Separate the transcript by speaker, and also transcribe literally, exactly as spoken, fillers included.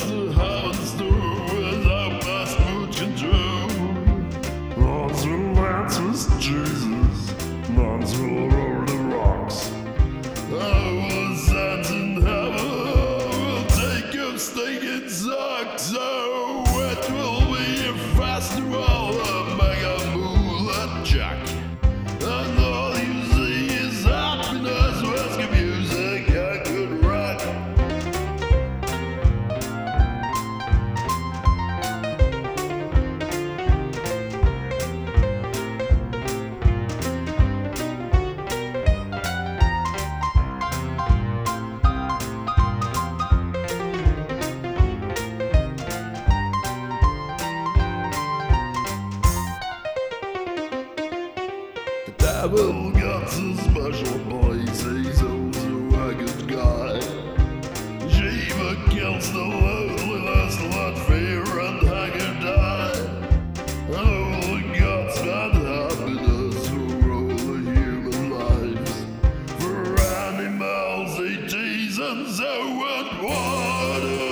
Speaker 1: the heavens through without my smooth control. Nuns will dance with Jesus, nuns will roll the rocks. I was sent in heaven, will take your stinking socks. So it will be a festival of mega moonlight jack. And all you see is happiness, whiskey music, and good rock. The devil got a special place, he's also a good guy. Shiva kills the loneliness, let fear and anger die. All the gods got happiness for all the human lives. For animals, it is and so and water.